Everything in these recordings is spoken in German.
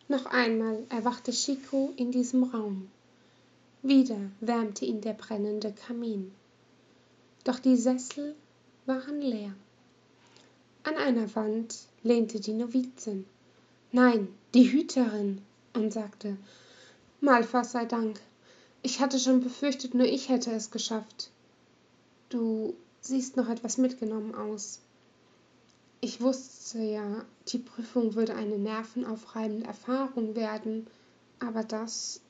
Noch einmal erwachte Chiko in diesem Raum. Wieder wärmte ihn der brennende Kamin. Doch die Sessel waren leer. An einer Wand lehnte die Novizin, nein, die Hüterin, und sagte: Malfas sei Dank. Ich hatte schon befürchtet, nur ich hätte es geschafft. Du siehst noch etwas mitgenommen aus. Ich wusste ja, die Prüfung würde eine nervenaufreibende Erfahrung werden, aber das...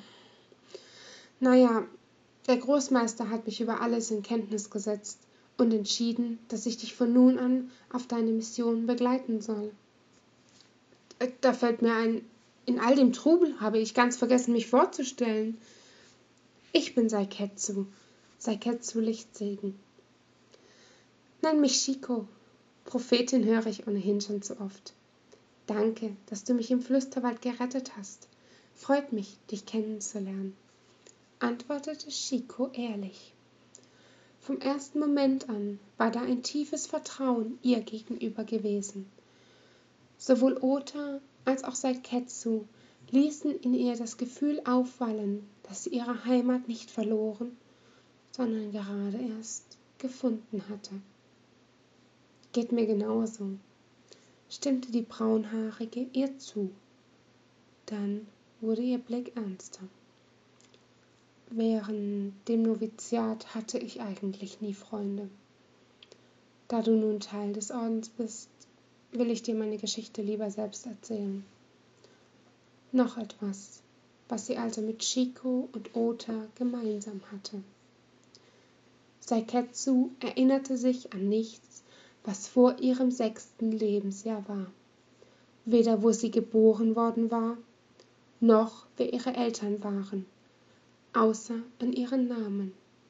Naja, der Großmeister hat mich über alles in Kenntnis gesetzt und entschieden, dass ich dich von nun an auf deine Mission begleiten soll. Da fällt mir ein, in all dem Trubel habe ich ganz vergessen, mich vorzustellen. Ich bin Saiketsu Lichtsegen. Nenn mich Chiko. Prophetin höre ich ohnehin schon zu oft. Danke, dass du mich im Flüsterwald gerettet hast. Freut mich, dich kennenzulernen, antwortete Chiko ehrlich. Vom ersten Moment an war da ein tiefes Vertrauen ihr gegenüber gewesen. Sowohl Ota als auch Saiketsu ließen in ihr das Gefühl aufwallen, dass sie ihre Heimat nicht verloren, sondern gerade erst gefunden hatte. Geht mir genauso, stimmte die Braunhaarige ihr zu. Dann wurde ihr Blick ernster. Während dem Noviziat hatte ich eigentlich nie Freunde. Da du nun Teil des Ordens bist, will ich dir meine Geschichte lieber selbst erzählen. Noch etwas, was sie also mit Chiko und Ota gemeinsam hatte. Saiketsu erinnerte sich an nichts, was vor ihrem 6. Lebensjahr war. Weder wo sie geboren worden war, noch wer ihre Eltern waren, außer an ihren Namen.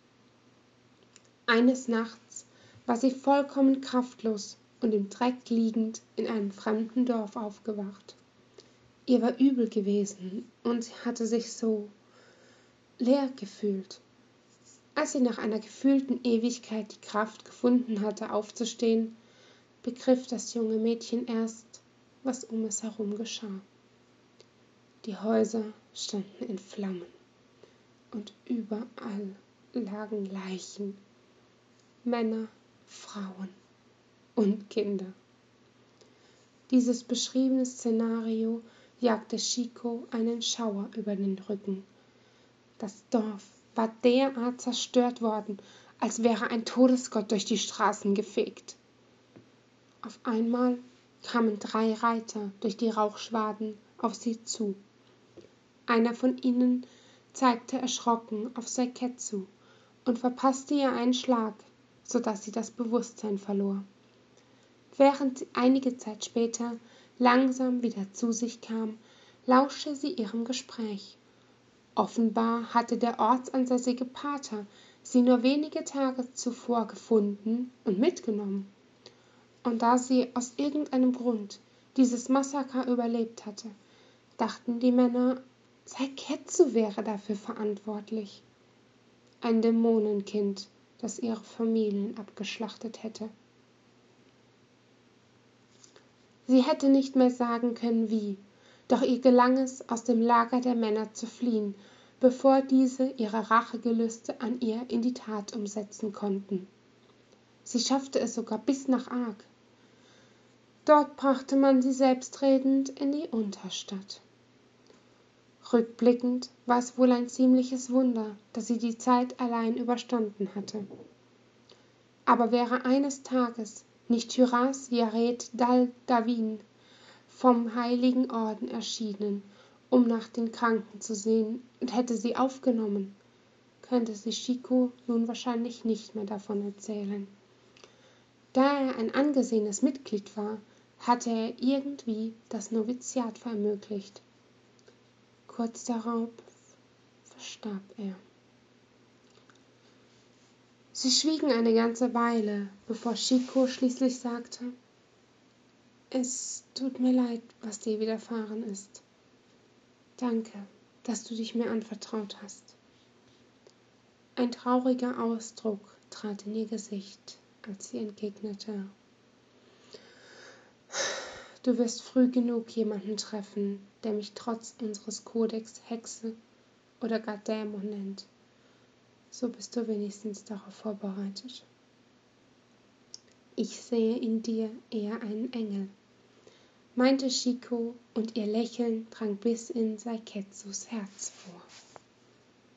Eines Nachts war sie vollkommen kraftlos und im Dreck liegend in einem fremden Dorf aufgewacht. Ihr war übel gewesen und sie hatte sich so leer gefühlt. Als sie nach einer gefühlten Ewigkeit die Kraft gefunden hatte, aufzustehen, begriff das junge Mädchen erst, was um es herum geschah. Die Häuser standen in Flammen und überall lagen Leichen, Männer, Frauen und Kinder. Dieses beschriebene Szenario jagte Chiko einen Schauer über den Rücken. Das Dorf war derart zerstört worden, als wäre ein Todesgott durch die Straßen gefegt. Auf einmal kamen 3 Reiter durch die Rauchschwaden auf sie zu. Einer von ihnen zeigte erschrocken auf Saiketsu und verpasste ihr einen Schlag, sodass sie das Bewusstsein verlor. Während sie einige Zeit später langsam wieder zu sich kam, lauschte sie ihrem Gespräch. Offenbar hatte der ortsansässige Pater sie nur wenige Tage zuvor gefunden und mitgenommen. Und da sie aus irgendeinem Grund dieses Massaker überlebt hatte, dachten die Männer, Saiketsu wäre dafür verantwortlich. Ein Dämonenkind, das ihre Familien abgeschlachtet hätte. Sie hätte nicht mehr sagen können, wie, doch ihr gelang es, aus dem Lager der Männer zu fliehen, bevor diese ihre Rachegelüste an ihr in die Tat umsetzen konnten. Sie schaffte es sogar bis nach Ark. Dort brachte man sie selbstredend in die Unterstadt. Rückblickend war es wohl ein ziemliches Wunder, dass sie die Zeit allein überstanden hatte. Aber wäre eines Tages nicht Tyras Yared Dal Gavin vom Heiligen Orden erschienen, um nach den Kranken zu sehen, und hätte sie aufgenommen, könnte sich Chiko nun wahrscheinlich nicht mehr davon erzählen. Da er ein angesehenes Mitglied war, hatte er irgendwie das Noviziat verunmöglicht. Kurz darauf verstarb er. Sie schwiegen eine ganze Weile, bevor Chiko schließlich sagte: Es tut mir leid, was dir widerfahren ist. Danke, dass du dich mir anvertraut hast. Ein trauriger Ausdruck trat in ihr Gesicht, als sie entgegnete: Du wirst früh genug jemanden treffen, der mich trotz unseres Kodex Hexe oder gar Dämon nennt. So bist du wenigstens darauf vorbereitet. Ich sehe in dir eher einen Engel, meinte Shiko, und ihr Lächeln drang bis in Saiketsus Herz vor.